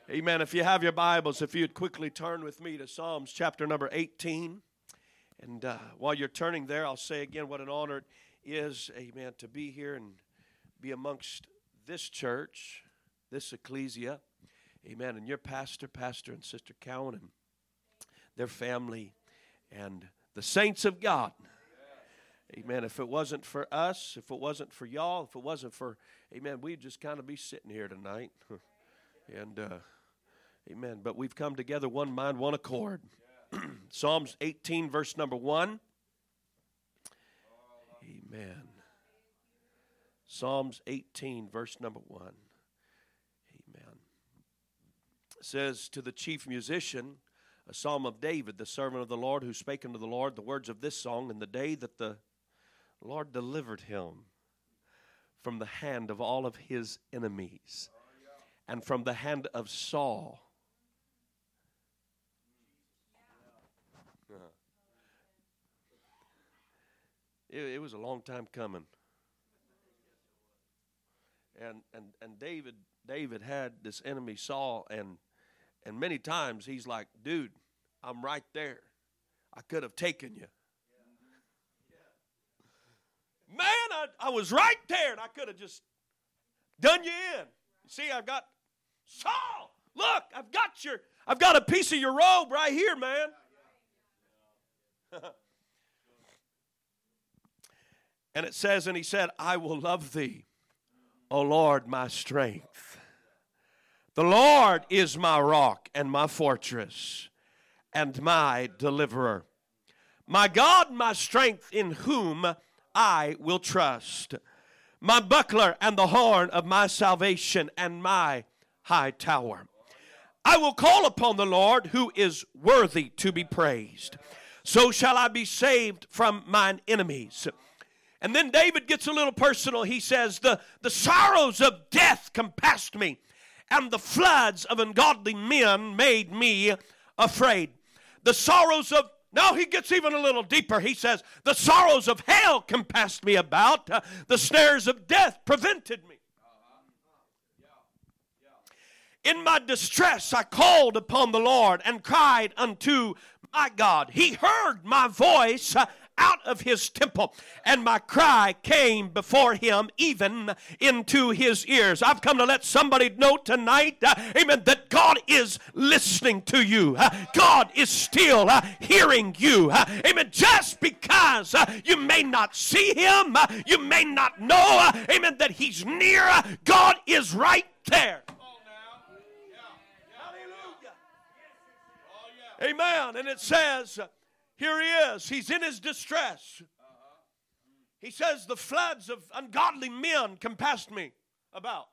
Amen. If you have your Bibles, if you'd quickly turn with me to Psalms chapter number 18. And while you're turning there, I'll say again what an honor it is, amen, to be here and be amongst this church, this ecclesia. Amen. And your pastor and Sister Cowan and their family and the saints of God. Amen. If it wasn't for us, if it wasn't for y'all, if it wasn't for, amen, we'd just kind of be sitting here tonight. And, amen. But we've come together, one mind, one accord. Psalms 18, verse number 1. Amen. Psalms 18, verse number 1. Amen. It says, to the chief musician, a psalm of David, the servant of the Lord, who spake unto the Lord the words of this song in the day that the Lord delivered him from the hand of all of his enemies and from the hand of Saul. It was a long time coming. And David had this enemy Saul, and many times he's like, dude, I'm right there. I could have taken you. Man, I was right there, and I could have just done you in. You see, I've got Saul. Look, I've got a piece of your robe right here, man. And it says, and he said, I will love thee, O Lord, my strength. The Lord is my rock and my fortress and my deliverer. My God, my strength, in whom I will trust. My buckler and the horn of my salvation and my high tower. I will call upon the Lord, who is worthy to be praised. So shall I be saved from mine enemies. And then David gets a little personal. He says, the sorrows of death compassed me, and the floods of ungodly men made me afraid. The sorrows of, now he gets even a little deeper. He says, the sorrows of hell compassed me about. The snares of death prevented me. In my distress I called upon the Lord and cried unto my God. He heard my voice out of his temple, and my cry came before him, even into his ears. I've come to let somebody know tonight, amen, that God is listening to you. God is still hearing you. Amen. Just because you may not see him, you may not know, amen, that he's near, God is right there. Amen. And it says, here he is. He's in his distress. He says, the floods of ungodly men compassed me about.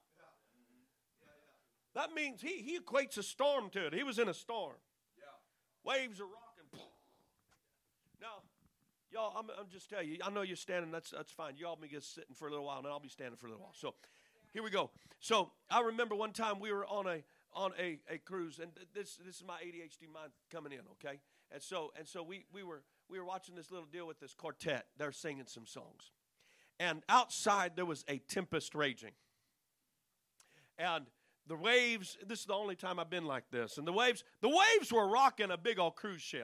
That means he equates a storm to it. He was in a storm. Waves are rocking. Now, y'all, I'm just telling you, I know you're standing. That's fine. Y'all be just sitting for a little while, and I'll be standing for a little while. So here we go. So I remember one time we were on a cruise, and this is my ADHD mind coming in, okay? And so we were watching this little deal with this quartet. They're singing some songs. And outside there was a tempest raging. And the waves, this is the only time I've been like this. And the waves were rocking a big old cruise ship.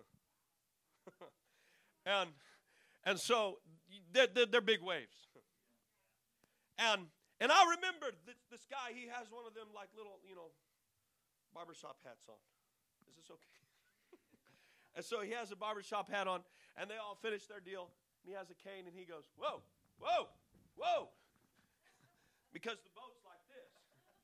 and so they're big waves. And I remember this guy, he has one of them like little, barbershop hats on. Is this okay? And so he has a barbershop hat on, and they all finish their deal, and he has a cane, and he goes, whoa, whoa, whoa, because the boat's like this.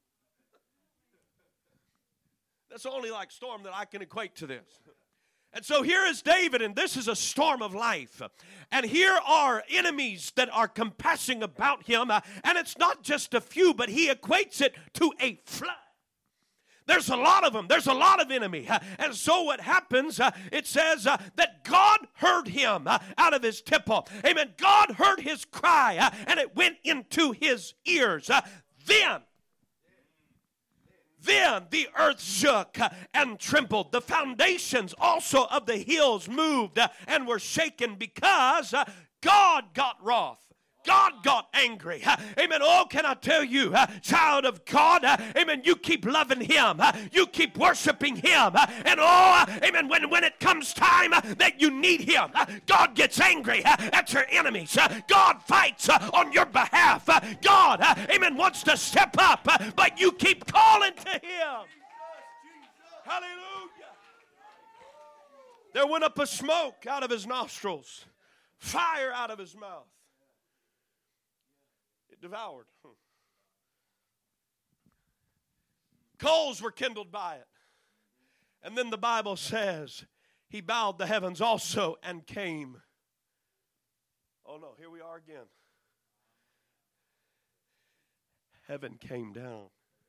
That's the only like storm that I can equate to this. And so here is David, and this is a storm of life. And here are enemies that are compassing about him, and it's not just a few, but he equates it to a flood. There's a lot of them. There's a lot of enemy. And so what happens, it says that God heard him out of his temple. Amen. God heard his cry, and it went into his ears. Then the earth shook and trembled. The foundations also of the hills moved and were shaken because God got wroth. God got angry. Amen. Oh, can I tell you, child of God, amen, you keep loving Him. You keep worshiping Him. And oh, amen, when it comes time that you need Him, God gets angry at your enemies. God fights on your behalf. God, amen, wants to step up, but you keep calling to Him. Hallelujah. There went up a smoke out of His nostrils, fire out of His mouth. It devoured. Coals were kindled by it. And then the Bible says He bowed the heavens also and came. Oh no, here we are again. Heaven came down,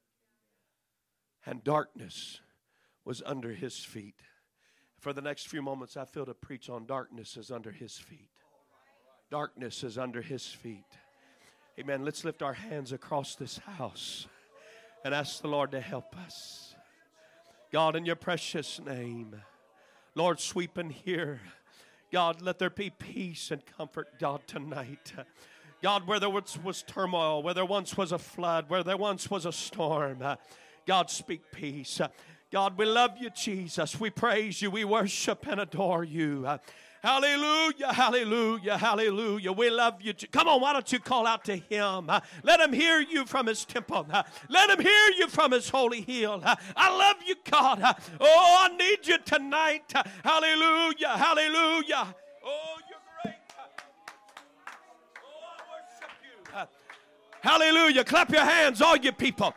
and darkness was under His feet. For the next few moments, I feel to preach on darkness is under His feet. Darkness is under His feet. Amen. Let's lift our hands across this house and ask the Lord to help us. God, in your precious name, Lord, sweep in here. God, let there be peace and comfort, God, tonight. God, where there once was turmoil, where there once was a flood, where there once was a storm, God, speak peace. God, we love you, Jesus. We praise you. We worship and adore you. Hallelujah, hallelujah, hallelujah. We love you. Come on, why don't you call out to Him? Let Him hear you from His temple. Let Him hear you from His holy hill. I love you, God. Oh, I need you tonight. Hallelujah, hallelujah. Oh, you're great. Oh, I worship you. Hallelujah. Clap your hands, all you people.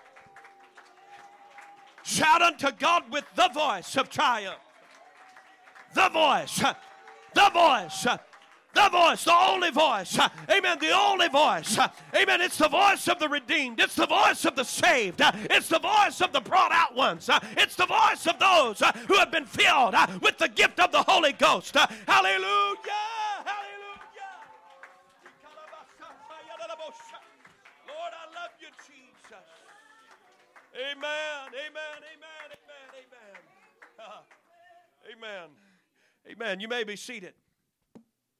Shout unto God with the voice of triumph. The voice. The voice. The voice, the only voice. Amen, the only voice. Amen, it's the voice of the redeemed. It's the voice of the saved. It's the voice of the brought out ones. It's the voice of those who have been filled with the gift of the Holy Ghost. Hallelujah, hallelujah. Lord, I love you, Jesus. Amen, amen, amen, amen, amen. Amen. Amen. You may be seated. Thank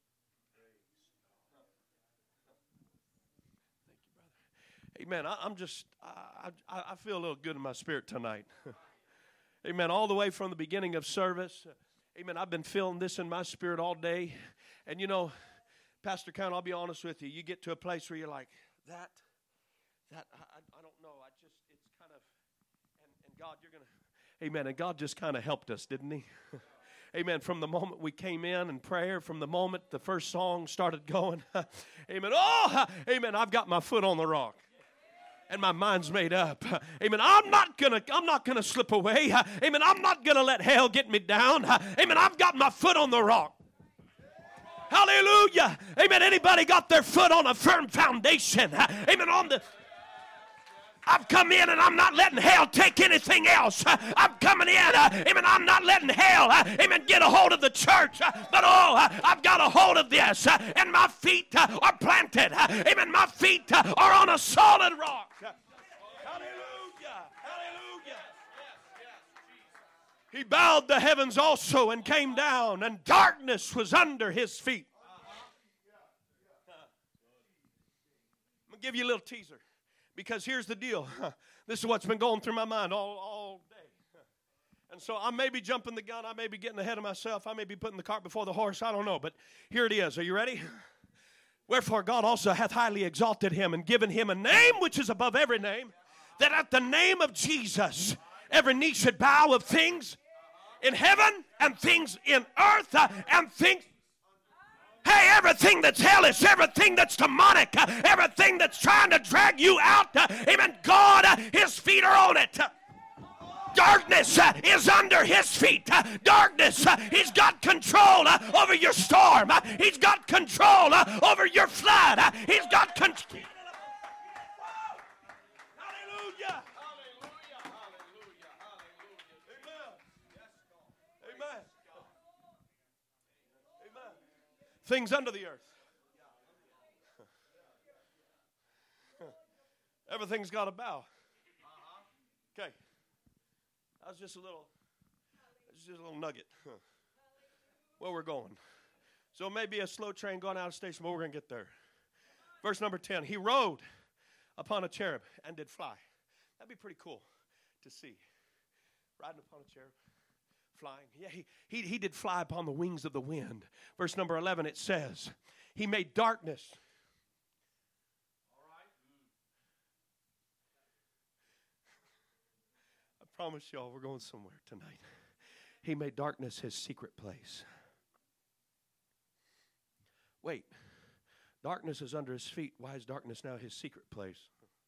you, brother. Amen. I'm just, I feel a little good in my spirit tonight. Amen. All the way from the beginning of service. Amen. I've been feeling this in my spirit all day. And you know, Pastor Count, I'll be honest with you. You get to a place where you're like, that, I don't know. It's kind of, and God, you're going to, amen. And God just kind of helped us, didn't He? Amen. From the moment we came in prayer, from the moment the first song started going, amen. Oh, amen. I've got my foot on the rock, and my mind's made up. Amen. I'm not gonna slip away. Amen. I'm not gonna let hell get me down. Amen. I've got my foot on the rock. Hallelujah. Amen. Anybody got their foot on a firm foundation? Amen. I've come in and I'm not letting hell take anything else. I'm coming in, amen, I'm not letting hell, amen, get a hold of the church. But oh, I've got a hold of this, and my feet are planted. Amen, my feet are on a solid rock. Hallelujah, hallelujah. He bowed the heavens also and came down, and darkness was under His feet. I'm going to give you a little teaser. Because here's the deal. This is what's been going through my mind all day. And so I may be jumping the gun. I may be getting ahead of myself. I may be putting the cart before the horse. I don't know. But here it is. Are you ready? Wherefore God also hath highly exalted Him and given Him a name which is above every name, that at the name of Jesus every knee should bow, of things in heaven and things in earth and things. Hey, everything that's hellish, everything that's demonic, everything that's trying to drag you out, amen, God, His feet are on it. Darkness is under His feet. Darkness, He's got control over your storm. He's got control over your flood. He's got control. Hallelujah. Amen. Things under the earth. Everything's got a bow. Okay. That was just a little nugget. Where we're going. So it may be a slow train going out of station, but we're going to get there. Verse number 10. He rode upon a cherub and did fly. That'd be pretty cool to see. Riding upon a cherub, flying. Yeah, he did fly upon the wings of the wind. Verse number 11, it says, he made darkness. All right. I promise y'all we're going somewhere tonight. He made darkness his secret place. Wait, darkness is under his feet. Why is darkness now his secret place?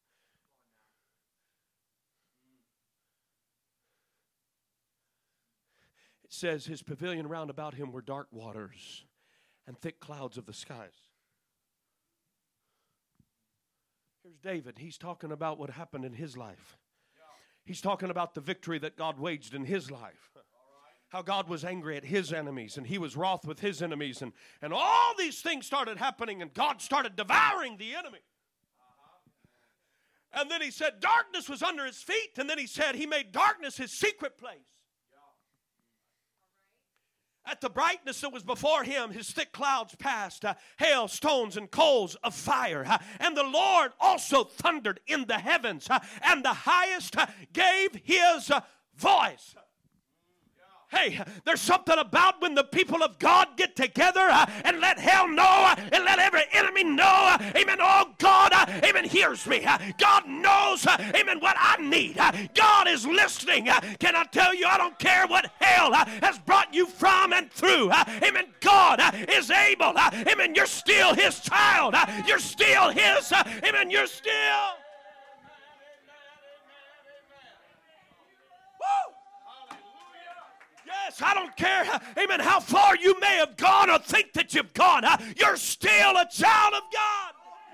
It says his pavilion round about him were dark waters and thick clouds of the skies. Here's David. He's talking about what happened in his life. He's talking about the victory that God waged in his life. How God was angry at his enemies and he was wroth with his enemies. And all these things started happening and God started devouring the enemy. And then he said darkness was under his feet. And then he said he made darkness his secret place. At the brightness that was before him, his thick clouds passed, hail, stones, and coals of fire. And the Lord also thundered in the heavens, and the highest gave his voice. Hey, there's something about when the people of God get together and let hell know and let every enemy know, amen, oh God, amen, hears me. God knows, amen, what I need. God is listening. Can I tell you, I don't care what hell has brought you from and through. Amen, God is able. Amen, you're still his child. You're still his. Amen, you're still. Woo! Yes, I don't care, amen, how far you may have gone or think that you've gone. You're still a child of God.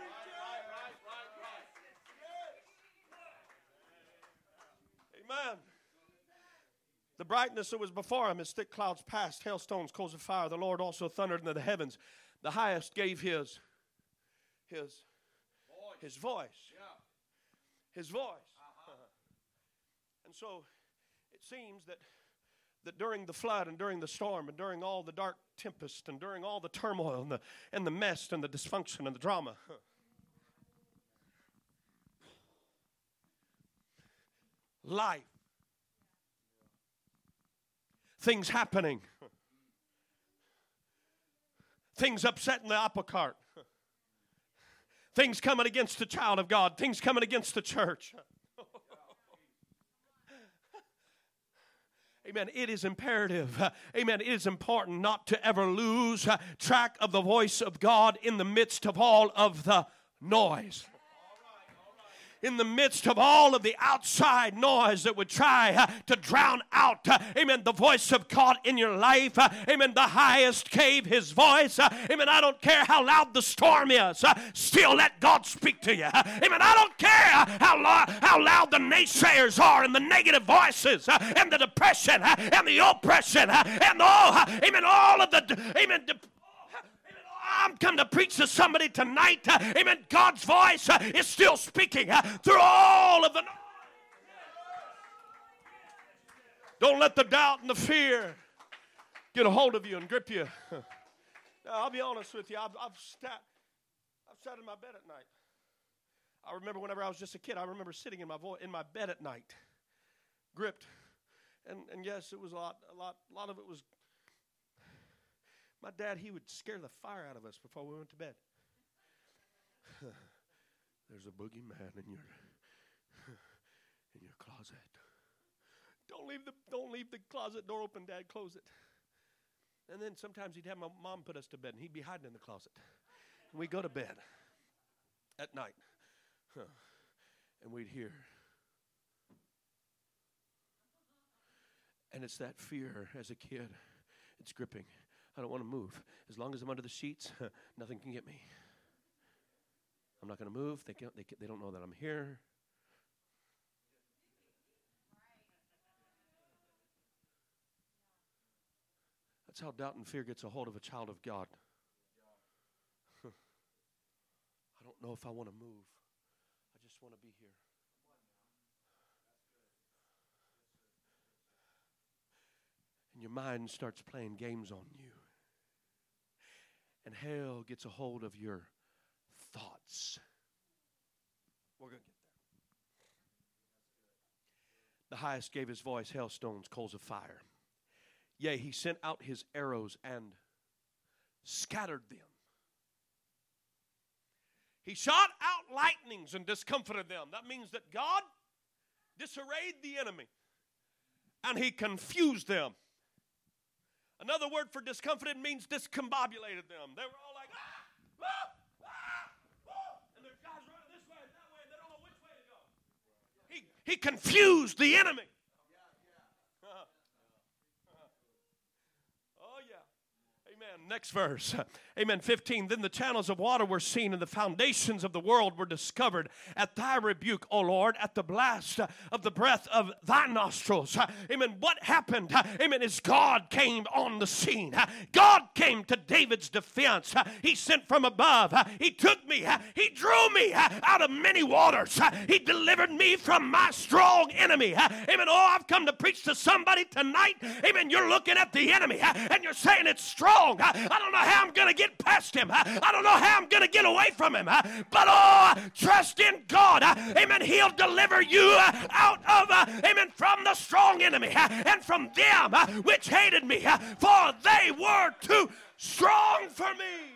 Amen. The brightness that was before him, his thick clouds passed, hailstones, coals of fire. The Lord also thundered into the heavens. The highest gave his voice. His voice. And so it seems that during the flood and during the storm and during all the dark tempest and during all the turmoil and the mess and the dysfunction and the drama, life, things happening, things upsetting the apple cart, things coming against the child of God, things coming against the church. Amen. It is imperative. Amen. It is important not to ever lose track of the voice of God in the midst of all of the noise. In the midst of all of the outside noise that would try to drown out, amen, the voice of God in your life. Amen. The highest gave his voice. Amen. I don't care how loud the storm is. Still let God speak to you. Amen. I don't care how loud the naysayers are and the negative voices and the depression and the oppression and all, amen, all of the, amen, I'm come to preach to somebody tonight. Amen. God's voice is still speaking through all of the. Don't let the doubt and the fear get a hold of you and grip you. Now, I'll be honest with you. I've sat in my bed at night. I remember whenever I was just a kid, I remember sitting in my bed at night, gripped. And yes, it was a lot of it was. My dad, he would scare the fire out of us before we went to bed. There's a boogeyman in your closet. Don't leave the closet door open, Dad. Close it. And then sometimes he'd have my mom put us to bed, and he'd be hiding in the closet. And we'd go to bed at night, and we'd hear. And it's that fear as a kid. It's gripping. I don't want to move. As long as I'm under the sheets, nothing can get me. I'm not going to move. They don't know that I'm here. That's how doubt and fear gets a hold of a child of God. I don't know if I want to move. I just want to be here. And your mind starts playing games on you. And hell gets a hold of your thoughts. We're going to get there. The highest gave his voice, hailstones, coals of fire. Yea, he sent out his arrows and scattered them. He shot out lightnings and discomfited them. That means that God disarrayed the enemy and he confused them. Another word for discomfited means discombobulated them. They were all like, ah, ah, ah, ah. And there's guys running this way and that way and they don't know which way to go. He confused the enemy. Amen. Next verse. Amen. 15. Then the channels of water were seen, and the foundations of the world were discovered at thy rebuke, O Lord, at the blast of the breath of thy nostrils. Amen. What happened? Amen. Is God came on the scene. God came to David's defense. He sent from above. He took me. He drew me out of many waters. He delivered me from my strong enemy. Amen. Oh, I've come to preach to somebody tonight. Amen. You're looking at the enemy and you're saying it's strong. I don't know how I'm going to get past him. I don't know how I'm going to get away from him. But oh, trust in God. Amen. He'll deliver you out of, amen, from the strong enemy and from them which hated me. For they were too strong for me.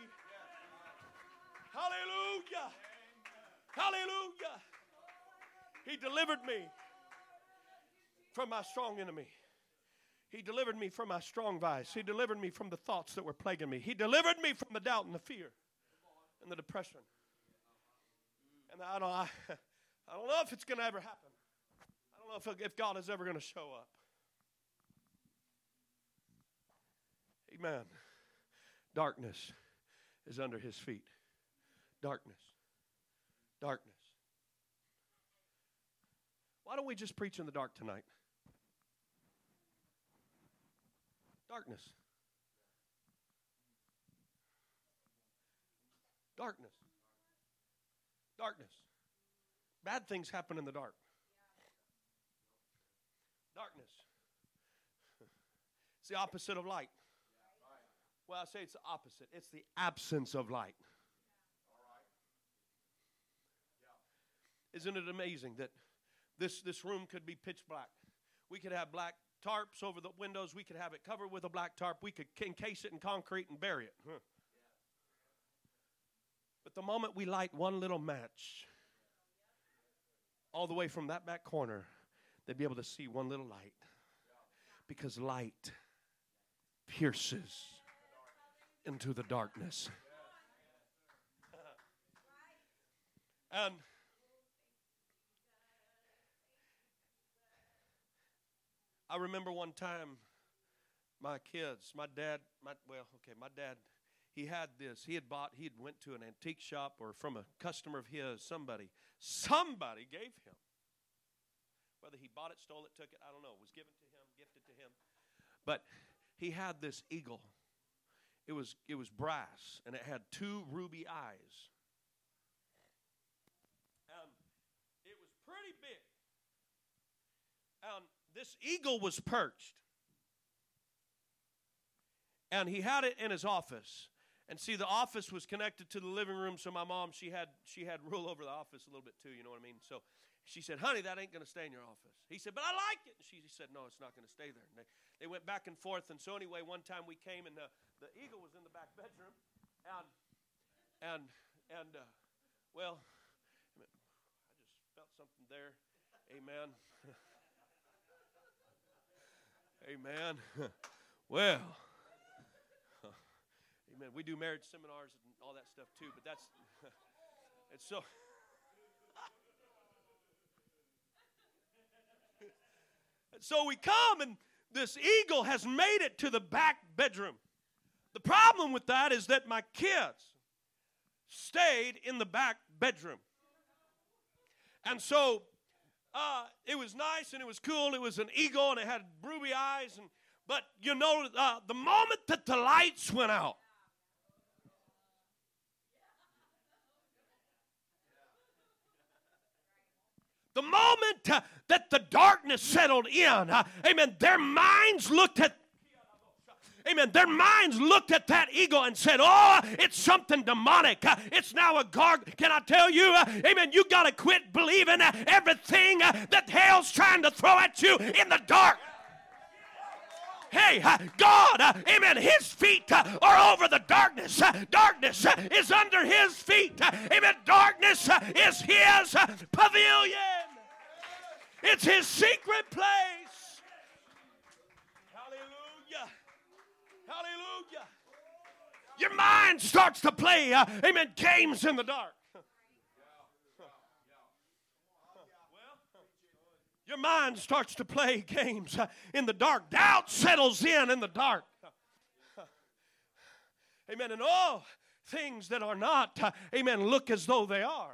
Hallelujah. Hallelujah. He delivered me from my strong enemy. He delivered me from my strong vice. He delivered me from the thoughts that were plaguing me. He delivered me from the doubt and the fear and the depression. And I don't know if it's going to ever happen. I don't know if God is ever going to show up. Amen. Darkness is under his feet. Darkness. Darkness. Why don't we just preach in the dark tonight? Darkness. Darkness. Darkness. Bad things happen in the dark. Darkness. It's the opposite of light. Well, I say it's the opposite. It's the absence of light. Isn't it amazing that this room could be pitch black? We could have black tarps over the windows. We could have it covered with a black tarp. We could encase it in concrete and bury it. But the moment we light one little match, all the way from that back corner, they'd be able to see one little light. Because light pierces into the darkness. And I remember one time my dad, he had this. He had went to an antique shop or from a customer of his, somebody gave him. Whether he bought it, stole it, took it, I don't know. It was given to him, gifted to him. But he had this eagle. It was brass, and it had 2 ruby eyes. And it was pretty big. And this eagle was perched. And he had it in his office. And see, the office was connected to the living room, so my mom, she had rule over the office a little bit too, you know what I mean? So she said, honey, that ain't going to stay in your office. He said, but I like it. And she said, no, it's not going to stay there. And they went back and forth. And so anyway, one time we came, and the eagle was in the back bedroom. Well, I just felt something there. Amen. Amen. Well, amen. We do marriage seminars and all that stuff too, but that's it's so. And so we come, and this eagle has made it to the back bedroom. The problem with that is that my kids stayed in the back bedroom, and so. It was nice and it was cool. It was an eagle and it had ruby eyes. But you know, the moment that the lights went out, the moment that the darkness settled in, amen, their minds looked at, Amen. Their minds looked at that eagle and said, oh, it's something demonic. It's now a guard. Can I tell you, amen, you got to quit believing everything that hell's trying to throw at you in the dark. Hey, God, amen, his feet are over the darkness. Darkness is under his feet. Amen, darkness is his pavilion. It's his secret place. Hallelujah. Hallelujah. Your mind starts to play, amen, games in the dark. Your mind starts to play games in the dark. Doubt settles in the dark. Amen. And all things that are not, amen, look as though they are.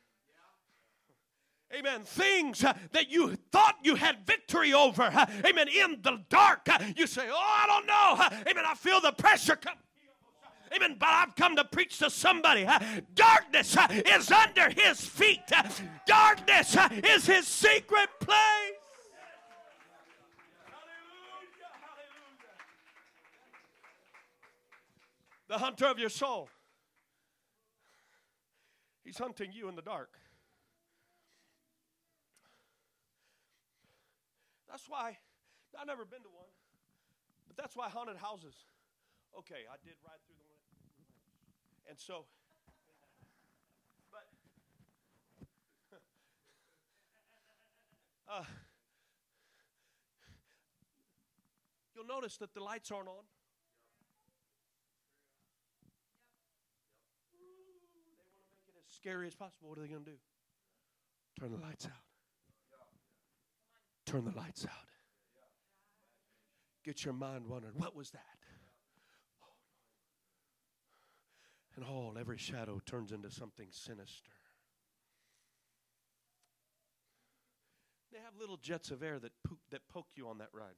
Amen. Things that you thought you had victory over, amen, in the dark. You say, oh, I don't know. Amen. I feel the pressure come. Amen. But I've come to preach to somebody. Darkness is under his feet. Darkness is his secret place. Hallelujah. Hallelujah. The hunter of your soul. He's hunting you in the dark. That's why, I've never been to one, but that's why haunted houses. Okay, I did ride through the one. And so, but, you'll notice that the lights aren't on. They want to make it as scary as possible. What are they going to do? Turn the lights out. Turn the lights out. Get your mind wondering, what was that? And every shadow turns into something sinister. They have little jets of air that poke you on that ride.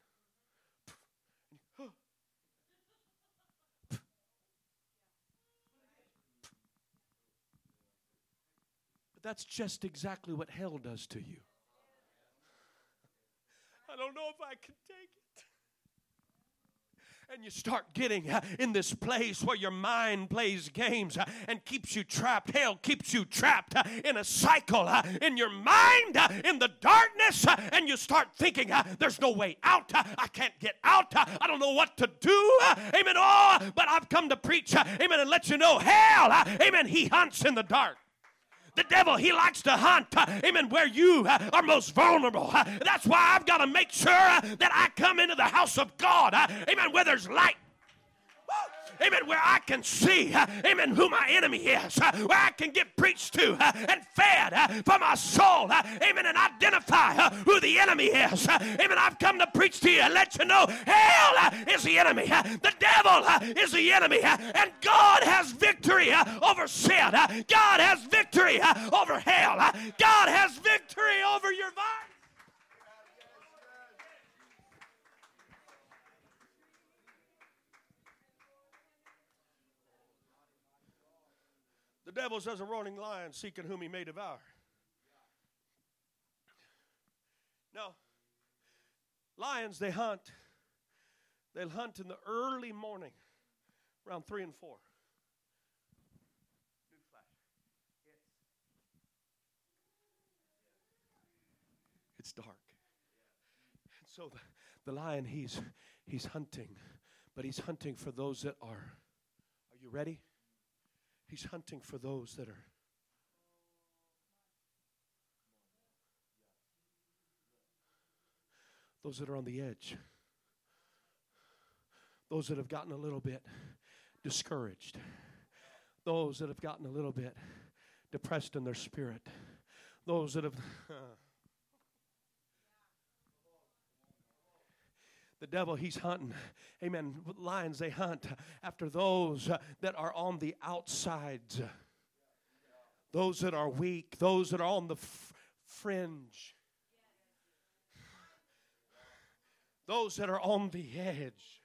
But that's just exactly what hell does to you. I don't know if I can take it. And you start getting in this place where your mind plays games and keeps you trapped. Hell keeps you trapped in a cycle in your mind, in the darkness, and you start thinking, there's no way out. I can't get out. I don't know what to do. Amen. Oh, but I've come to preach, amen, and let you know, hell, amen, he hunts in the dark. The devil, he likes to hunt, amen, where you are most vulnerable. That's why I've got to make sure that I come into the house of God, amen, where there's light. Amen, where I can see, amen, who my enemy is, where I can get preached to and fed for my soul, amen, and identify who the enemy is. Amen, I've come to preach to you and let you know hell is the enemy, the devil is the enemy, and God has victory over sin. God has victory over hell. God has victory over your vice. The devil's as a roaring lion seeking whom he may devour. Now, lions, they hunt. They'll hunt in the early morning, around 3 and 4. It's dark. And so the lion, he's hunting, but he's hunting for those that are you ready? He's hunting for those that are on the edge. Those that have gotten a little bit discouraged. Those that have gotten a little bit depressed in their spirit. Those that have the devil, he's hunting. Amen. Lions, they hunt after those that are on the outsides. Those that are weak. Those that are on the fringe. Those that are on the edge.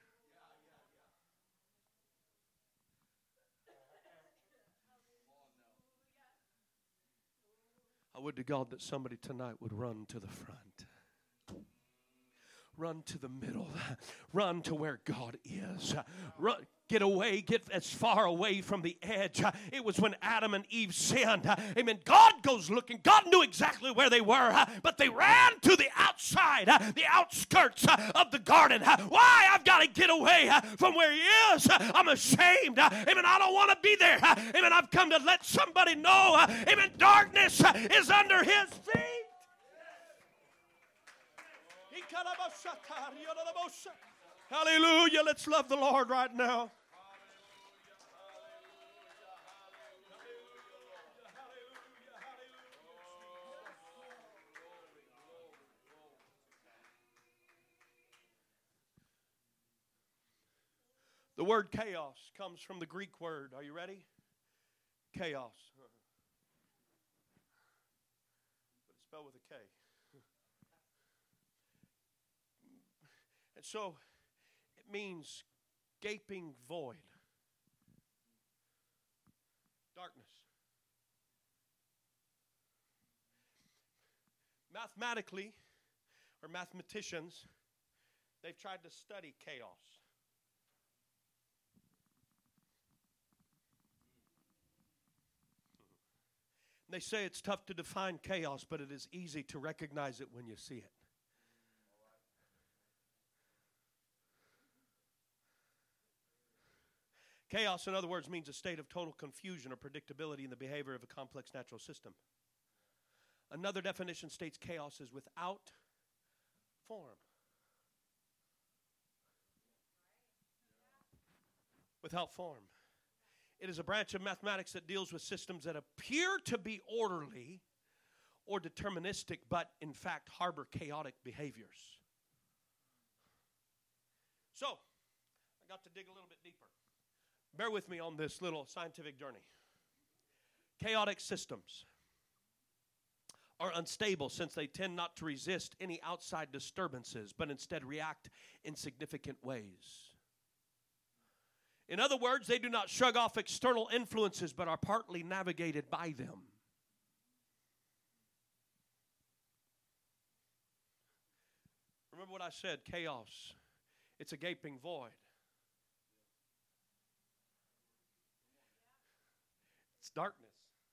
I would to God that somebody tonight would run to the front. Run to the middle. Run to where God is. Run. Get away, get as far away from the edge. It was when Adam and Eve sinned. Amen. God goes looking. God knew exactly where they were, but they ran to the outside, the outskirts of the garden. Why? I've got to get away from where He is. I'm ashamed. Amen. I don't want to be there. Amen. I've come to let somebody know. Amen. Darkness is under His feet. Hallelujah. Let's love the Lord right now. The word chaos comes from the Greek word. Are you ready? Chaos. But it's spelled with a K. And so it means gaping void. Darkness. Mathematically, or mathematicians, they've tried to study chaos. They say it's tough to define chaos, but it is easy to recognize it when you see it. Chaos, in other words, means a state of total confusion or predictability in the behavior of a complex natural system. Another definition states chaos is without form. Without form. It is a branch of mathematics that deals with systems that appear to be orderly or deterministic, but in fact harbor chaotic behaviors. So, I got to dig a little bit deeper. Bear with me on this little scientific journey. Chaotic systems are unstable since they tend not to resist any outside disturbances, but instead react in significant ways. In other words, they do not shrug off external influences, but are partly navigated by them. Remember what I said, chaos. It's a gaping void. It's darkness.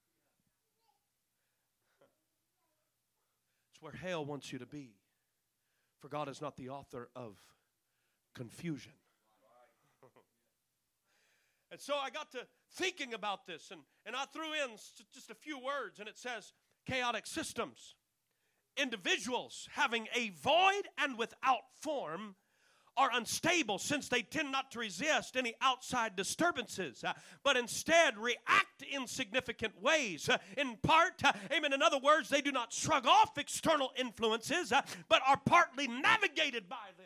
It's where hell wants you to be. For God is not the author of confusion. And so I got to thinking about this, and I threw in just a few words, and it says chaotic systems. Individuals having a void and without form are unstable since they tend not to resist any outside disturbances, but instead react in significant ways. In part, amen, in other words, they do not shrug off external influences, but are partly navigated by them.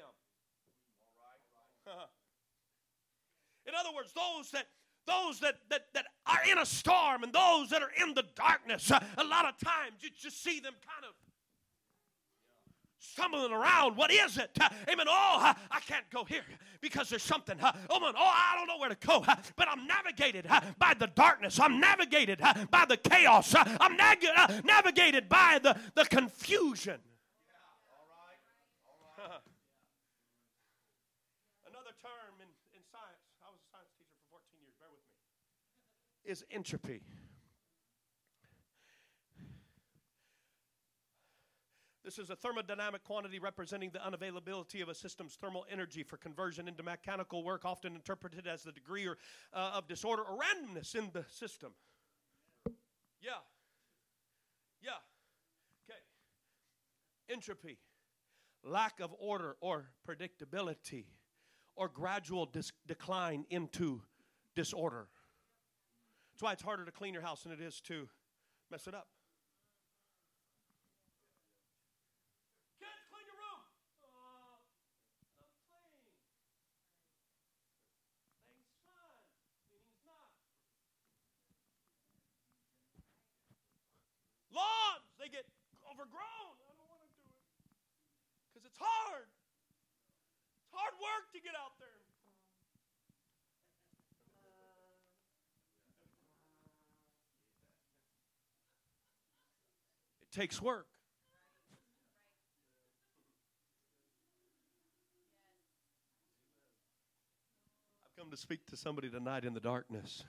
In other words, those that are in a storm and those that are in the darkness, a lot of times you just see them kind of stumbling around. What is it? Amen. Oh, I can't go here because there's something. Oh, I don't know where to go. But I'm navigated by the darkness. I'm navigated by the chaos. I'm navigated by the confusion. Another term in science, I was a science teacher for 14 years, bear with me, is entropy. This is a thermodynamic quantity representing the unavailability of a system's thermal energy for conversion into mechanical work, often interpreted as the degree of disorder or randomness in the system. Yeah. Okay. Entropy, lack of order or predictability, or gradual decline into disorder. That's why it's harder to clean your house than it is to mess it up. Lawns, they get overgrown. I don't want to do it because it's hard. It's hard work to get out there. It takes work. come to speak to somebody tonight in the darkness.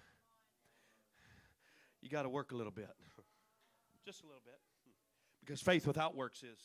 You got to work a little bit. Just a little bit. Because faith without works is.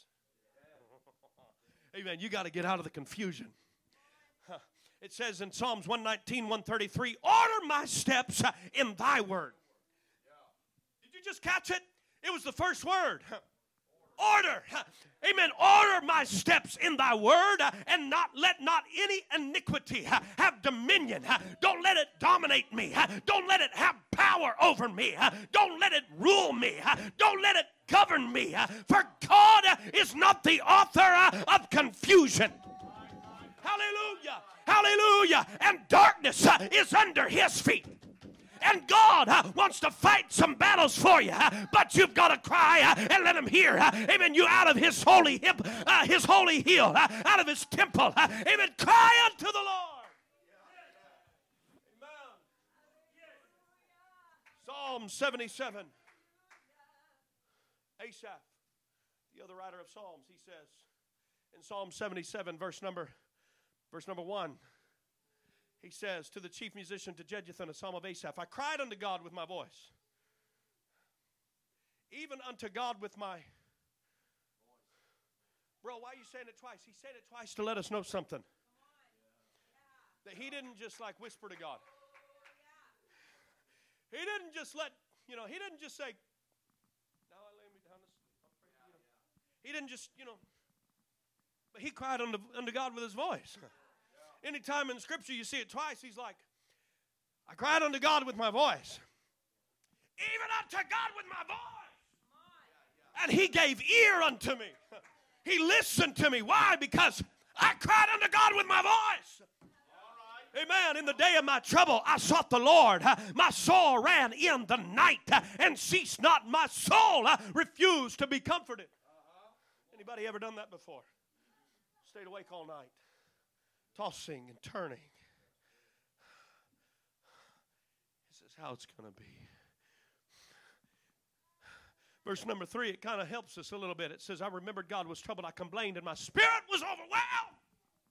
Amen. You got to get out of the confusion. It says in Psalms 119, 133, order my steps in thy word. Did you just catch it? It was the first word. Order. Amen. Order my steps in thy word, and let not any iniquity have dominion. Don't let it dominate me. Don't let it have power over me. Don't let it rule me. Don't let it govern me. For God is not the author of confusion. Hallelujah. Hallelujah. And darkness is under his feet. And God wants to fight some battles for you, but you've got to cry and let him hear. Amen. You out of his holy hill, out of his temple. Amen. Cry unto the Lord. Amen. Psalm 77. Asaph, the other writer of Psalms, he says in Psalm 77, verse number 1. He says to the chief musician, to Jeduthun, a psalm of Asaph, I cried unto God with my voice, even unto God with my... Bro, why are you saying it twice? He's saying it twice to let us know something. That he didn't just like whisper to God. He didn't just he didn't just say, now I lay me down to sleep. He didn't just, but he cried unto God with his voice. Anytime in Scripture you see it twice, he's like, I cried unto God with my voice. Even unto God with my voice. And he gave ear unto me. He listened to me. Why? Because I cried unto God with my voice. Amen. In the day of my trouble, I sought the Lord. My soul ran in the night and ceased not. My soul refused to be comforted. Anybody ever done that before? Stayed awake all night. Tossing and turning. This is how it's going to be. Verse number 3, it kind of helps us a little bit. It says, I remembered God was troubled. I complained, and my spirit was overwhelmed.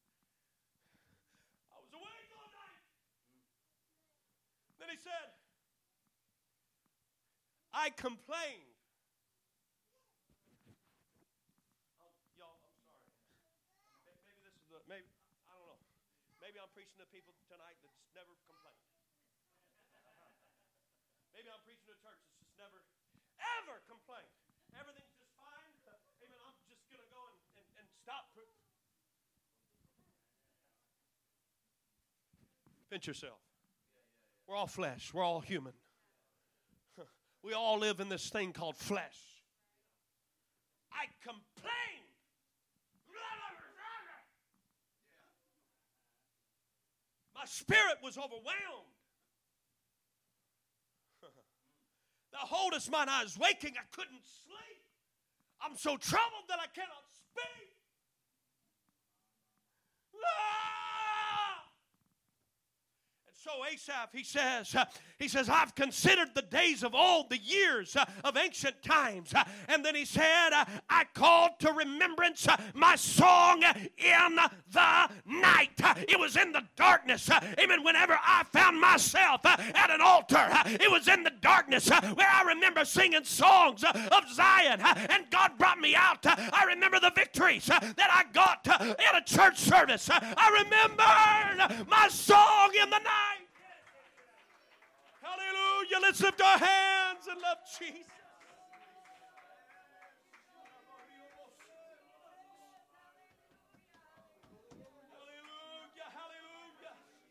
I was awake all night. Then he said, I complained. Maybe I'm preaching to people tonight that's never complained. Maybe I'm preaching to a church that's just never, ever complained. Everything's just fine. Amen. I'm just going to go and stop. Pinch yourself. We're all flesh. We're all human. We all live in this thing called flesh. I complain. My spirit was overwhelmed. Thou holdest mine eyes waking. I couldn't sleep. I'm so troubled that I cannot speak. So Asaph, he says, I've considered the days of old, the years of ancient times. And then he said, I called to remembrance my song in the night. It was in the darkness. Amen. Whenever I found myself at an altar, it was in the darkness where I remember singing songs of Zion. And God brought me out. I remember the victories that I got in a church service. I remember my song in the night. Hallelujah. Let's lift our hands and love Jesus. Hallelujah. Hallelujah.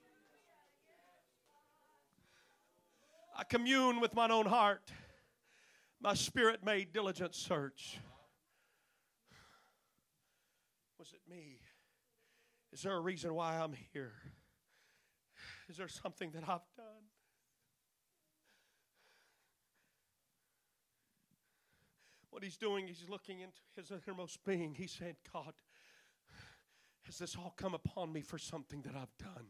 I commune with mine own heart. My spirit made diligent search. Was it me? Is there a reason why I'm here? Is there something that I've done? What he's doing, he's looking into his innermost being. He's saying, God, has this all come upon me for something that I've done?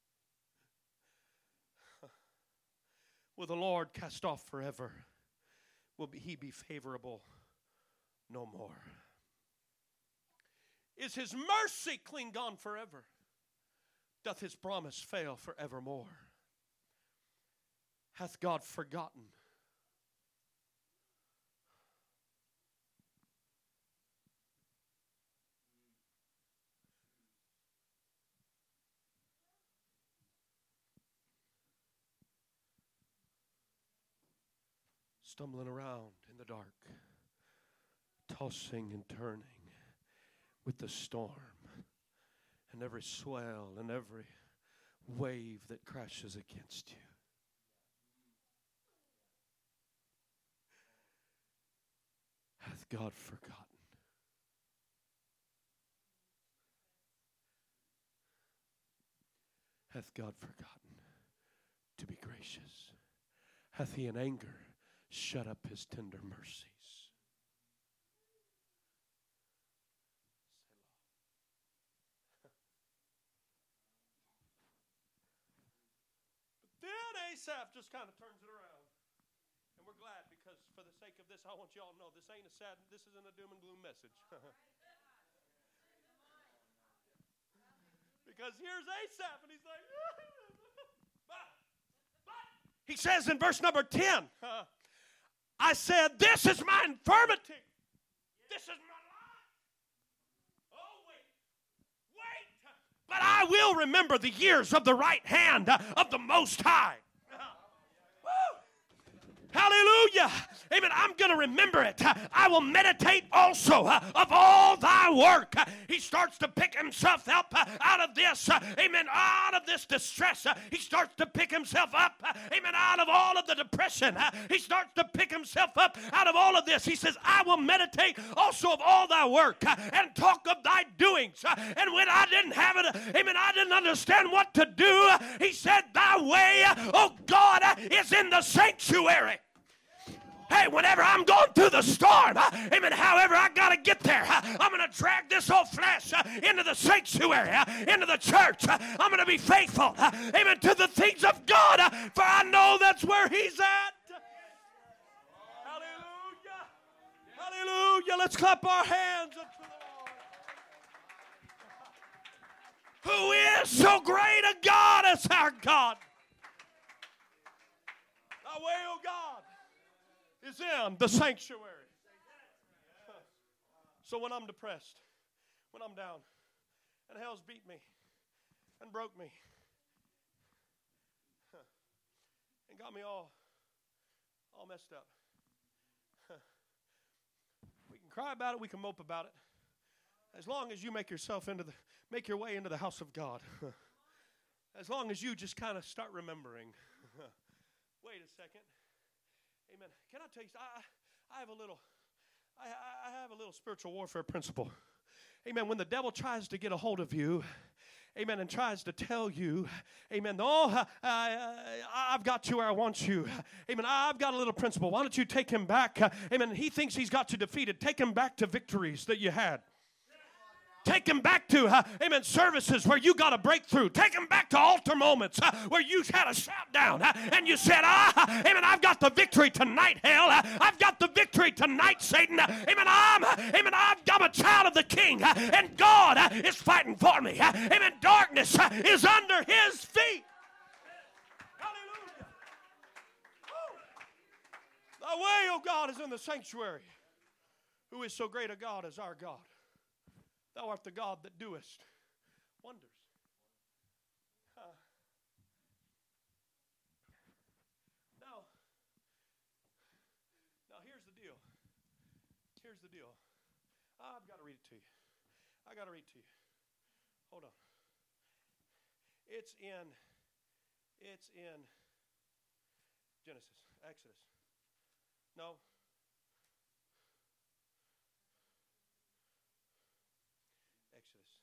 Will the Lord cast off forever? Will he be favorable no more? Is his mercy clean gone forever? doth his promise fail forevermore? Hath God forgotten? Stumbling around in the dark, tossing and turning with the storm and every swell and every wave that crashes against you. Hath God forgotten? Hath God forgotten to be gracious? Hath he in anger shut up his tender mercies? But then Asaph just kind of turns it around. And we're glad, because for the sake of this, I want you all to know this isn't a doom and gloom message. Because here's Asaph, and he's like, but he says in verse number 10, I said, this is my infirmity. This is my life. Oh, wait. But I will remember the years of the right hand of the Most High. Hallelujah. Amen. I'm going to remember it. I will meditate also of all thy work. He starts to pick himself up out of this. Amen. Out of this distress. He starts to pick himself up. Amen. Out of all of the depression. He starts to pick himself up out of all of this. He says, I will meditate also of all thy work and talk of thy doings. And when I didn't have it, amen, I didn't understand what to do. He said, thy way, oh God, is in the sanctuary. Hey, whenever I'm going through the storm, amen, however I got to get there, I'm going to drag this old flesh into the sanctuary, into the church. I'm going to be faithful, amen, to the things of God, for I know that's where he's at. Hallelujah. Hallelujah. Let's clap our hands up to the Lord. Who is so great a God as our God? Thy way, O God, is in the sanctuary. So when I'm depressed, when I'm down, and hell's beat me and broke me and got me all messed up, we can cry about it, we can mope about it, as long as you make your way into the house of God. As long as you just kind of start remembering. Wait a second. Amen. Can I tell you, I have a little spiritual warfare principle. Amen. When the devil tries to get a hold of you, amen, and tries to tell you, amen, oh, I've got you where I want you. Amen. I've got a little principle. Why don't you take him back? Amen. He thinks he's got you defeated. Take him back to victories that you had. Take him back to, amen, services where you got a breakthrough. Take him back to altar moments where you had a shout down and you said, amen, I've got the victory tonight, hell. I've got the victory tonight, Satan. Amen, I'm a child of the King, and God is fighting for me. Amen, darkness is under his feet. Hallelujah. Thy way, O God, is in the sanctuary. Who is so great a God as our God? Thou art the God that doest wonders. Now here's the deal. Here's the deal. I've got to read it to you. Hold on. It's in Genesis, Exodus. No. Exodus.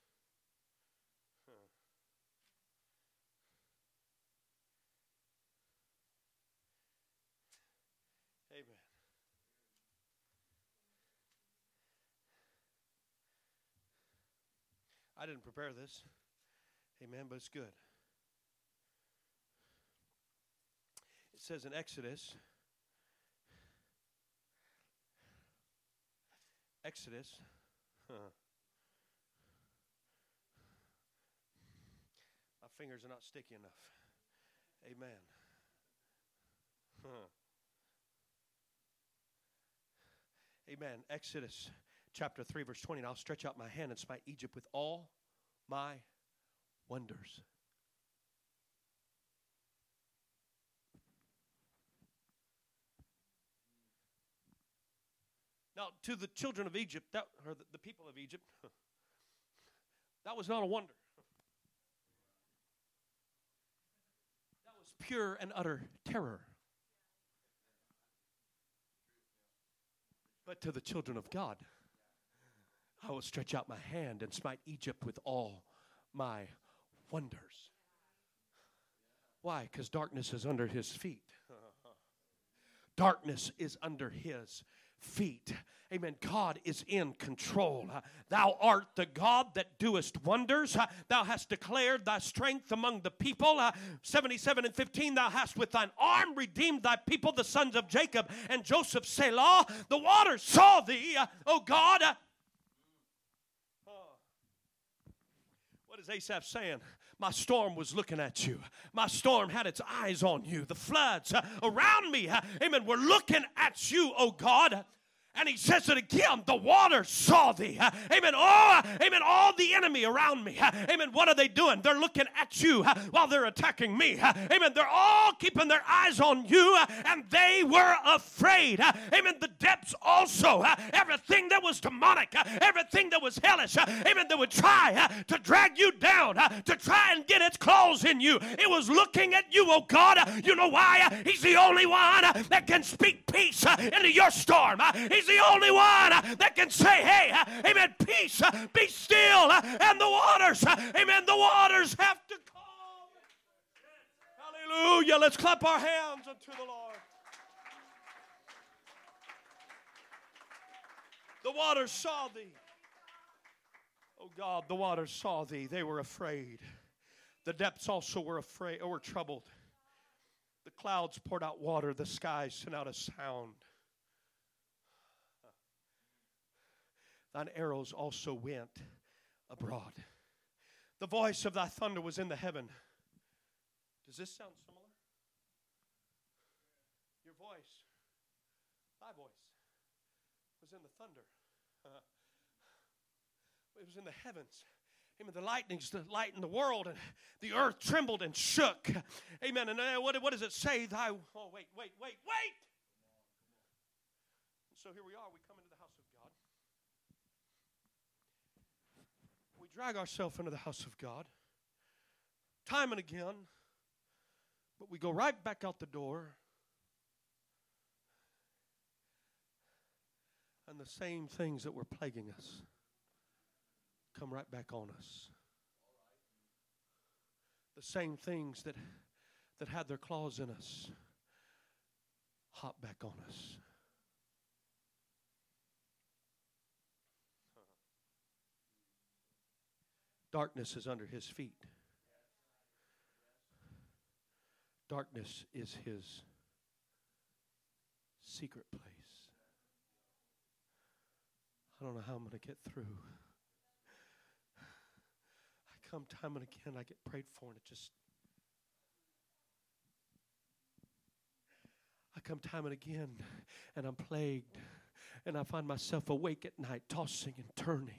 Amen. I didn't prepare this. Amen, but it's good. It says in Exodus, I fingers are not sticky enough. Amen. Amen. Exodus chapter 3, verse 20. And I'll stretch out my hand and smite Egypt with all my wonders. Now, to the children of Egypt, or the people of Egypt, that was not a wonder. That was pure and utter terror. But to the children of God, I will stretch out my hand and smite Egypt with all my wonders. Why? Because darkness is under his feet. Darkness is under his feet. Amen. God is in control. Thou art the God that doest wonders. Thou hast declared thy strength among the people. 77:15, thou hast with thine arm redeemed thy people, the sons of Jacob and Joseph, Selah. The waters saw thee, O God. What is Asaph saying? My storm was looking at you. My storm had its eyes on you. The floods around me, amen, were looking at you, oh God. And he says it again, the water saw thee. Amen. Oh, amen. All the enemy around me. Amen. What are they doing? They're looking at you while they're attacking me. Amen. They're all keeping their eyes on you, and they were afraid. Amen. The depths also. Everything that was demonic, everything that was hellish, amen, that would try to drag you down, to try and get its claws in you. It was looking at you, oh God. You know why? He's the only one that can speak peace into your storm. He's the only one that can say, hey, amen, peace, be still, and the waters, amen, the waters have to calm. Hallelujah. Let's clap our hands unto the Lord. The waters saw thee. Oh God, the waters saw thee. They were afraid. The depths also were afraid, or were troubled. The clouds poured out water. The skies sent out a sound. Thine arrows also went abroad. The voice of thy thunder was in the heaven. Does this sound similar? Your voice, thy voice, was in the thunder. It was in the heavens. Amen. The lightnings lightened the world, and the earth trembled and shook. Amen. And what does it say? Wait. So here we are. We come into the house of God. We drag ourselves into the house of God time and again, but we go right back out the door, and the same things that were plaguing us come right back on us. The same things that had their claws in us hop back on us. Darkness is under his feet. Darkness is his secret place. I don't know how I'm going to get through. I come time and again, I get prayed for, and I come time and again, and I'm plagued, and I find myself awake at night, tossing and turning.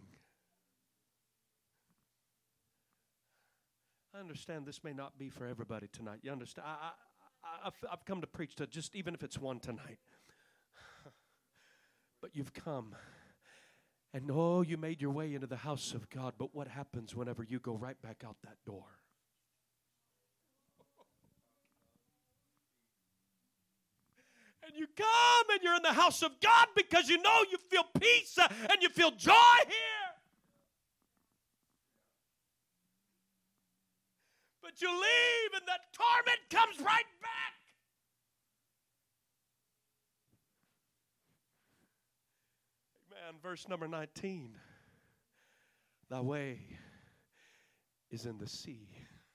I understand this may not be for everybody tonight. You understand? I've come to preach to just, even if it's one tonight. But you've come. And you made your way into the house of God. But what happens whenever you go right back out that door? And you come and you're in the house of God because you know you feel peace and you feel joy here. But you leave and that torment comes right back. Amen. Verse number 19. Thy way is in the sea,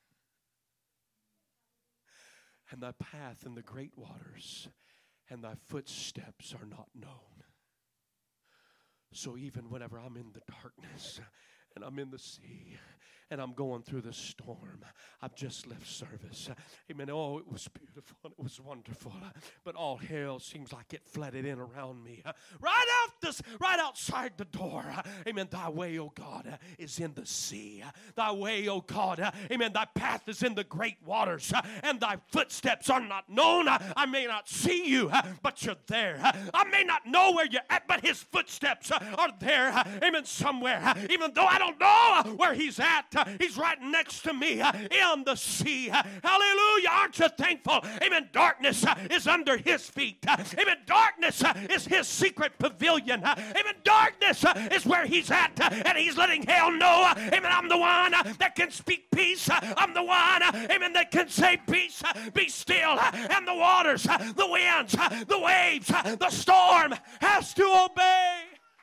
and thy path in the great waters, and thy footsteps are not known. So even whenever I'm in the darkness, and I'm in the sea, and I'm going through the storm. I've just left service. Amen. Oh, it was beautiful and it was wonderful. But all hell seems like it flooded in around me. Right outside the door. Amen. Thy way, O God, is in the sea. Thy way, O God, amen. Thy path is in the great waters, and thy footsteps are not known. I may not see you, but you're there. I may not know where you're at, but his footsteps are there. Amen. Somewhere. Even though I don't know where he's at, he's right next to me in the sea. Hallelujah. Aren't you thankful? Amen. Darkness is under his feet. Amen. Darkness is his secret pavilion. Amen. Darkness is where he's at, and he's letting hell know. Amen. I'm the one that can speak peace. I'm the one, amen, that can say peace. Be still. And the waters, the winds, the waves, the storm has to obey.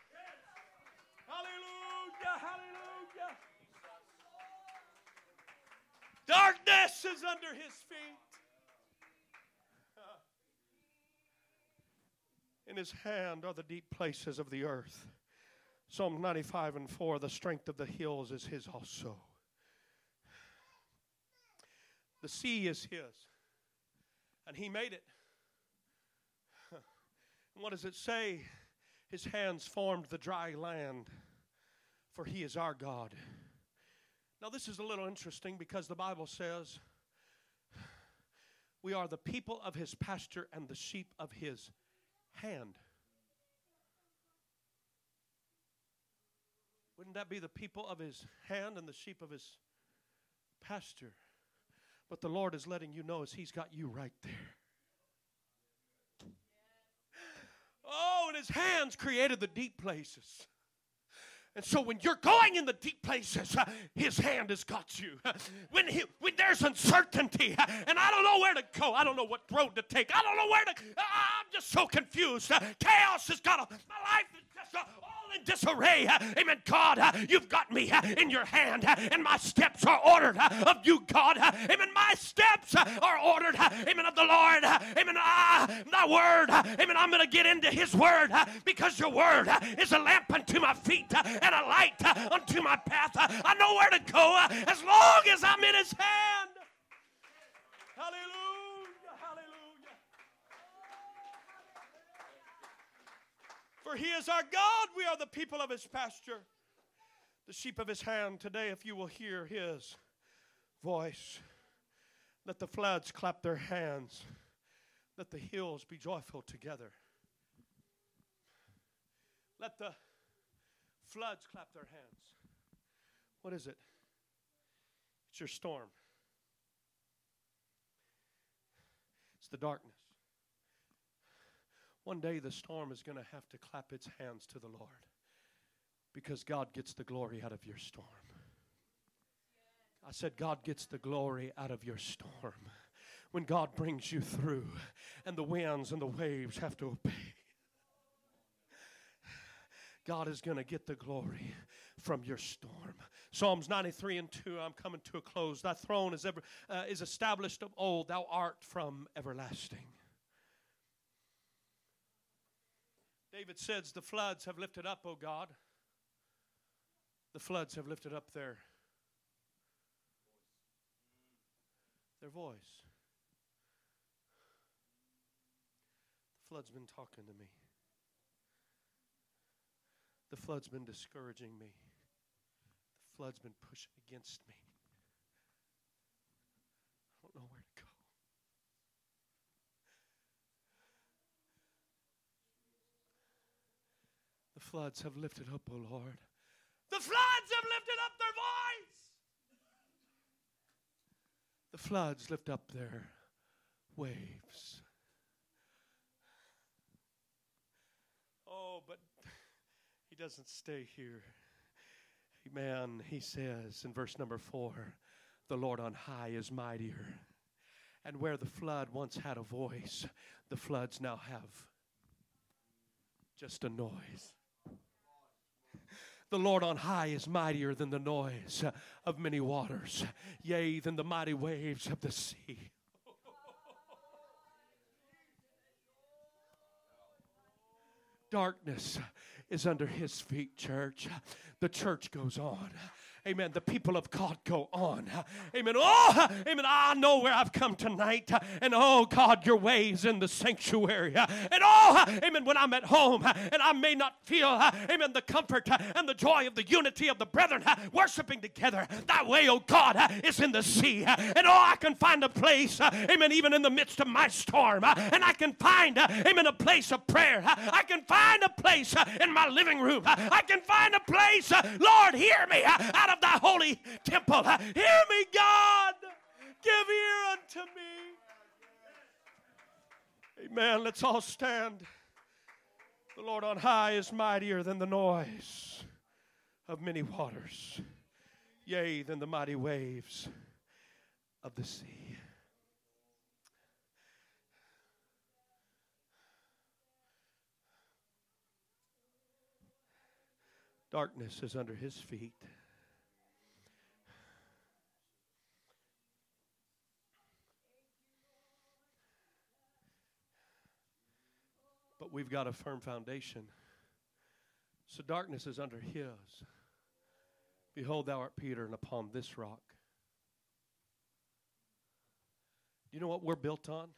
Darkness is under his feet. In his hand are the deep places of the earth. Psalm 95:4, the strength of the hills is his also. The sea is his, and he made it. And what does it say? His hands formed the dry land, for he is our God. Now this is a little interesting because the Bible says we are the people of his pasture and the sheep of his hand. Wouldn't that be the people of his hand and the sheep of his pasture? But the Lord is letting you know is he's got you right there. Oh, and his hands created the deep places. And so when you're going in the deep places, his hand has got you. When there's uncertainty, and I don't know where to go, I don't know what road to take, I don't know where to, I'm just so confused. Chaos has got my life is just all in disarray. Amen. God, you've got me in your hand, and my steps are ordered of you, God. Amen. My steps are ordered, amen, of the Lord. Amen. Thy word, amen. I'm going to get into his word because your word is a lamp unto my feet and a light unto my path. I know where to go as long as I'm in his hand. Hallelujah, hallelujah. For he is our God, we are the people of his pasture, the sheep of his hand. Today, if you will hear his voice, let the floods clap their hands. Let the hills be joyful together. Let the floods clap their hands. What is it? It's your storm. It's the darkness. One day the storm is going to have to clap its hands to the Lord because God gets the glory out of your storm. I said God gets the glory out of your storm. When God brings you through and the winds and the waves have to obey, God is going to get the glory from your storm. Psalms 93:2, I'm coming to a close. Thy throne is established of old. Thou art from everlasting. David says, the floods have lifted up, O God. The floods have lifted up their voice. The flood's been talking to me. The flood's been discouraging me. The flood's been pushing against me. I don't know where to go. The floods have lifted up, O Lord. The floods have lifted up their voice. The floods lift up their waves. Oh, but he doesn't stay here. Amen. He says in verse number 4, the Lord on high is mightier. And where the flood once had a voice, the floods now have just a noise. The Lord on high is mightier than the noise of many waters, yea, than the mighty waves of the sea. Darkness is under his feet, church. The church goes on. amen, the people of God go on. Amen. Oh, amen, I know where I've come tonight. And oh, God, your ways in the sanctuary. And oh, amen, when I'm at home and I may not feel, amen, the comfort and the joy of the unity of the brethren worshiping together. That way, oh God, is in the sea. And oh, I can find a place, amen, even in the midst of my storm. And I can find, amen, a place of prayer. I can find a place in my living room. I can find a place, Lord, hear me out of thy holy temple. Hear me, God. Give ear unto me. Amen. Let's all stand. The Lord on high is mightier than the noise of many waters, yea, than the mighty waves of the sea. Darkness is under his feet. But we've got a firm foundation. So darkness is under his. Behold, thou art Peter, and upon this rock. You know what we're built on?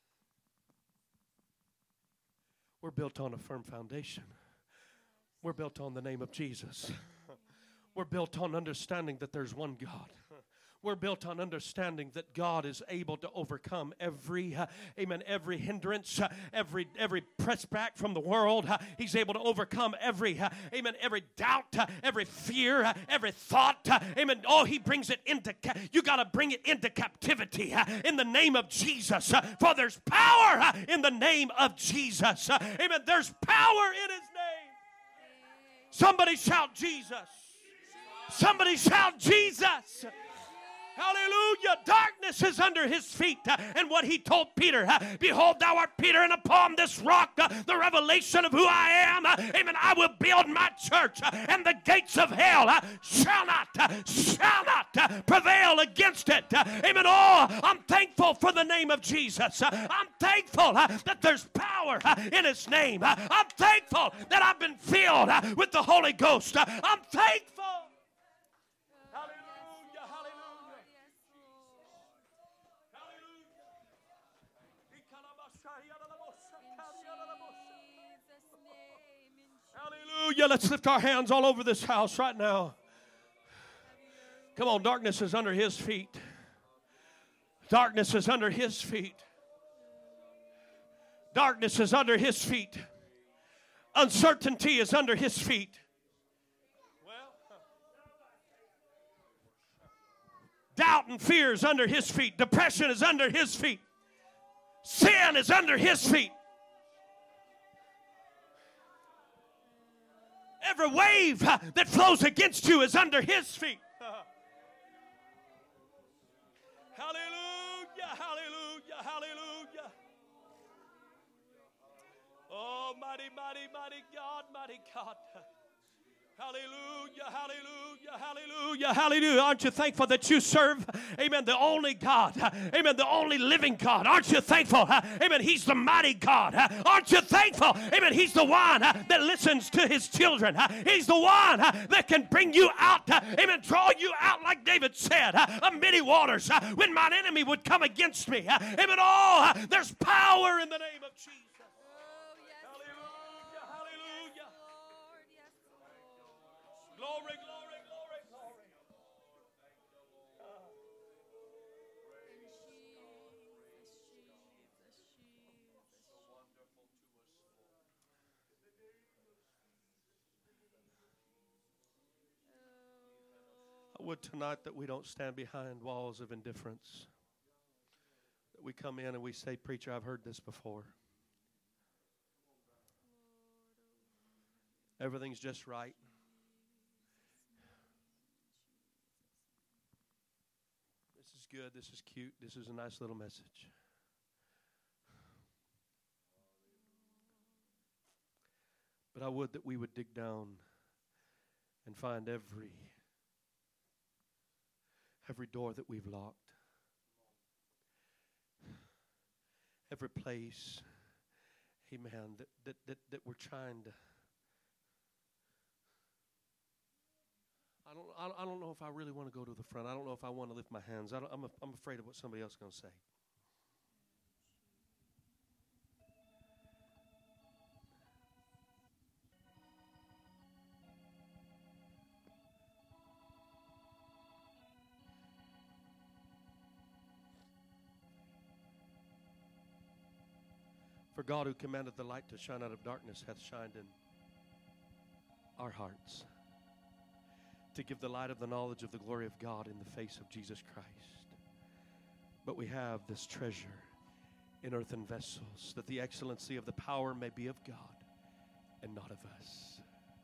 We're built on a firm foundation. We're built on the name of Jesus. We're built on understanding that there's one God. We're built on understanding that God is able to overcome every, amen, every hindrance, every press back from the world. He's able to overcome every, amen, every doubt, every fear, every thought. Amen. Oh, he brings it into, you got to bring it into captivity in the name of Jesus. For there's power in the name of Jesus. Amen. There's power in his name. Somebody shout Jesus. Somebody shout Jesus. Hallelujah. Darkness is under his feet. And what he told Peter, behold, thou art Peter, and upon this rock, the revelation of who I am, amen, I will build my church, and the gates of hell shall not prevail against it. Amen. Oh, I'm thankful for the name of Jesus. I'm thankful that there's power in his name. I'm thankful that I've been filled with the Holy Ghost. I'm thankful. Hallelujah. Let's lift our hands all over this house right now. Come on, darkness is under his feet. Darkness is under his feet. Darkness is under his feet. Uncertainty is under his feet. Doubt and fear is under his feet. Depression is under his feet. Sin is under his feet. Every wave that flows against you is under his feet. Hallelujah, hallelujah, hallelujah. Oh, mighty, mighty, mighty God, mighty God. Hallelujah, hallelujah, hallelujah, hallelujah. Aren't you thankful that you serve, amen, the only God, amen, the only living God? Aren't you thankful, amen, he's the mighty God? Aren't you thankful, amen, he's the one that listens to his children. He's the one that can bring you out, amen, draw you out, like David said, of many waters when mine enemy would come against me. Amen. Oh, there's power in the name of Jesus. Glory, glory, glory, glory. I would tonight that we don't stand behind walls of indifference. That we come in and we say, preacher, I've heard this before. Everything's just right. Good, this is cute, this is a nice little message. But I would that we would dig down and find every door that we've locked, every place, amen, that we're trying to, I I don't know if I really want to go to the front. I don't know if I want to lift my hands. I'm afraid of what somebody else is going to say. For God, who commanded the light to shine out of darkness, hath shined in our hearts to give the light of the knowledge of the glory of God in the face of Jesus Christ. But we have this treasure in earthen vessels, that the excellency of the power may be of God and not of us.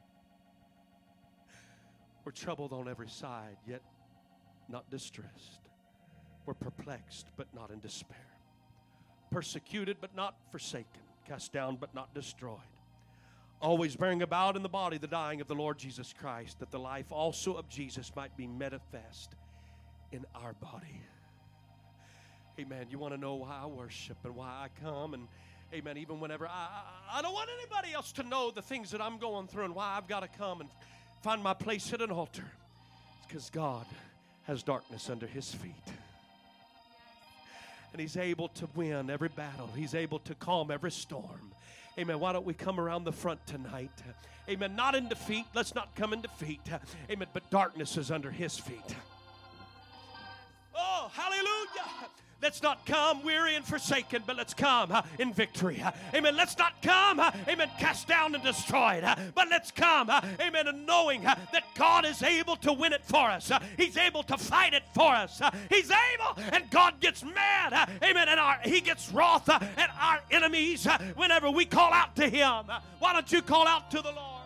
We're troubled on every side, yet not distressed. We're perplexed, but not in despair. Persecuted, but not forsaken. Cast down, but not destroyed. Always bearing about in the body the dying of the Lord Jesus Christ, that the life also of Jesus might be manifest in our body. Amen. You want to know why I worship and why I come, and amen, even whenever I don't want anybody else to know the things that I'm going through and why I've got to come and find my place at an altar. It's because God has darkness under his feet. And he's able to win every battle. He's able to calm every storm. Amen. Why don't we come around the front tonight? Amen. Not in defeat. Let's not come in defeat. Amen. But darkness is under his feet. Oh, hallelujah. Let's not come weary and forsaken, but let's come in victory. Amen. Let's not come, amen, cast down and destroyed, but let's come, amen, and knowing that God is able to win it for us. He's able to fight it for us. He's able, and God gets mad, amen, and he gets wroth at our enemies whenever we call out to him. Why don't you call out to the Lord?